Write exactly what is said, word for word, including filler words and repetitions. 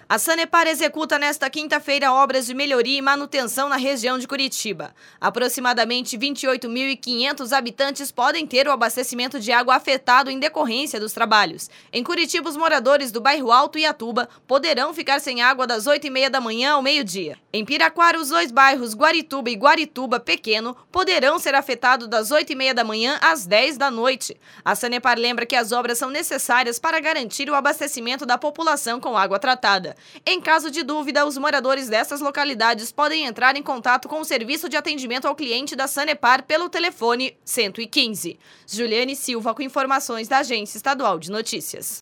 A Sanepar executa nesta quinta-feira obras de melhoria e manutenção na região de Curitiba. Aproximadamente vinte e oito mil e quinhentos habitantes podem ter o abastecimento de água afetado em decorrência dos trabalhos. Em Curitiba, os moradores do bairro Alto e Iatuba poderão ficar sem água das oito e meia da manhã ao meio-dia. Em Piraquara, os dois bairros Guarituba e Guarituba Pequeno poderão ser afetados das oito e meia da manhã às dez da noite. A Sanepar lembra que as obras são necessárias para garantir o abastecimento da população com água tratada. Em caso de dúvida, os moradores dessas localidades podem entrar em contato com o Serviço de Atendimento ao Cliente da Sanepar pelo telefone cento e quinze. Juliane Silva com informações da Agência Estadual de Notícias.